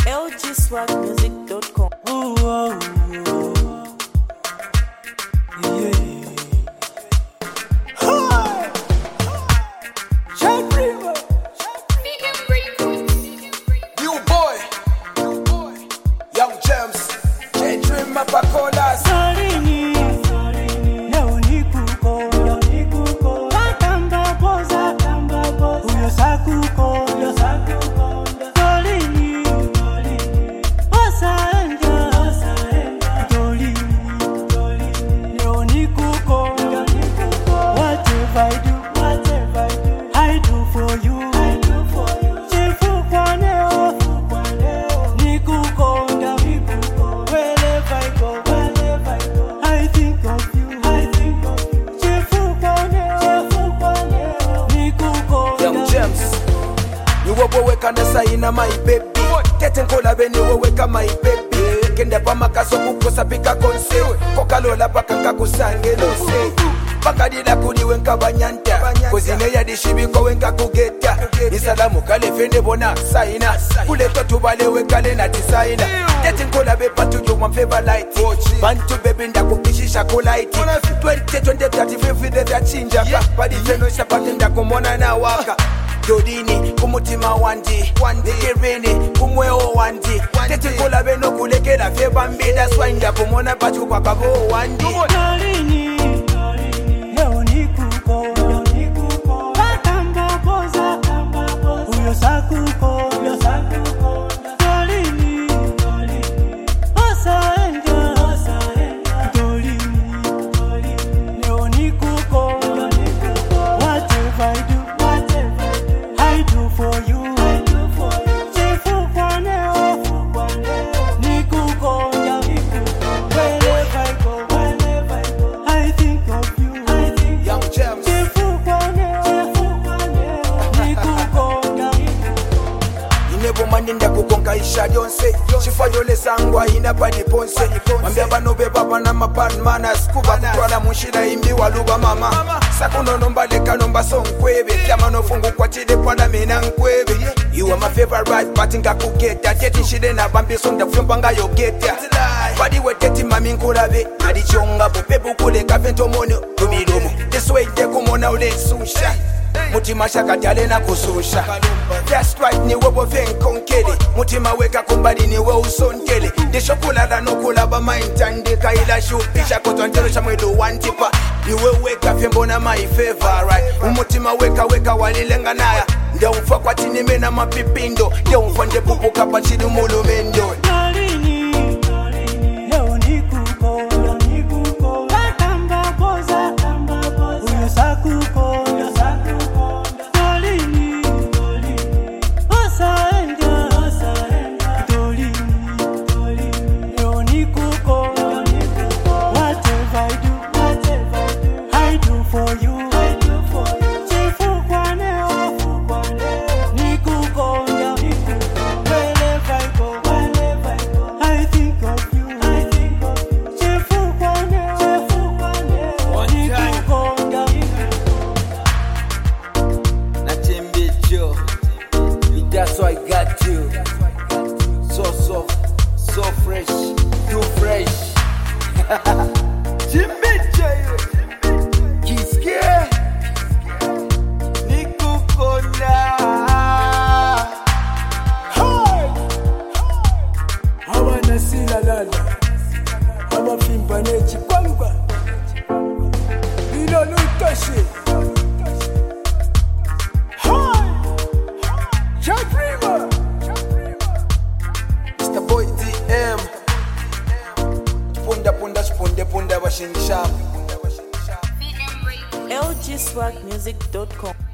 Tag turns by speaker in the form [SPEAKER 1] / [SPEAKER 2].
[SPEAKER 1] lgswagmusic.com.
[SPEAKER 2] Ooh, oh, oh. Yeah. Hi. Jack River.
[SPEAKER 3] New boy, Young James, J-Dream Mapacolas.
[SPEAKER 2] Solini, leo nikukonda, Katamba poza, uyo sakukonda, Solini, osaenja, Solini, leo nikukonda. Whatever I do for you. Chifu kwaneo, nikukonda. Wherever I go, I think of you. Chifu kwaneo, nikukonda.
[SPEAKER 3] Young James, you were weka na saina my baby. Kete nkola beni weka my baby. Kende pa makaso kukosa pika konse. Kokalola paka kakusange no se. Bakadila kuni wenka banyanta. Kozine ya dishibiko wenka kugeta. Nisalamu kale fende bona saina. Kuleto tubale wekale na designer. Kete nkola be patu my favorite. Bantu baby ndakukishisha kulaiti. 20 35 vya chinja. Badi feno shapati ndakumona na waka. Dodini kumutima wandi Kirini kumweo wandi Teti kula beno kulekela feba mbida Swinda kumona patu kwa kabo wandi
[SPEAKER 2] Solini, leo nikukonda. Katamba poza, uyo sakukonda. Solini, osaenja, Solini, leo nikukonda. Whatever I do for you. Chifu kwaneo, nikukonda. Wherever I go, I think of you.
[SPEAKER 3] Young James,
[SPEAKER 2] Chifu kwaneo, nikukonda.
[SPEAKER 3] inebo mandinda kukonka isha yonse Shifa yole sangwa ina padi ponse Mambia bano beba bana mapad manas Kuba kutwala munshida imbi waluba mama Sakuno nomba leka nomba sonkwebe Kiama no fungu kwa chide pada mena nkwebe You are my favorite but nga kugeta Teti shide na bambi sonda fyumbanga yo geta Badi we teti mami nkulabe Adi chonga bo pebu kule kafento mono Tumilomo This way de kumona ule susha Mutima shaka jale na kususha That's right ni webo venkonkele Mutima weka kumbali ni we usonkele Desho kula da no kula ba maintande Kaila shupisha kotontero shamwelu wantipa Niwe weka fembo na my favorite Umutima weka walilenga naya Ndia umfa kwa chini mena mapipindo Ndia umfa nde pupu kapa chini mulu mendo
[SPEAKER 2] Solini, leo nikukonda. Katamba poza, uyo sakukonda. Solini, osaenja, Solini, leo nikukonda. Whatever I do for you. Chifu kwaneo, nikukonda. Wherever I go, I think of you. Chifu kwaneo, nikukonda.
[SPEAKER 3] Nachimbicho That's why I got you So fresh Too fresh Chimbicho Kiske Nikukonda
[SPEAKER 2] Hawa nasila lala, hawa fimba nechi kwangwa. Ilo lutoshi. Jack River.
[SPEAKER 3] Mr. Boy DM Punda bashingisha
[SPEAKER 1] lgswagmusic.com.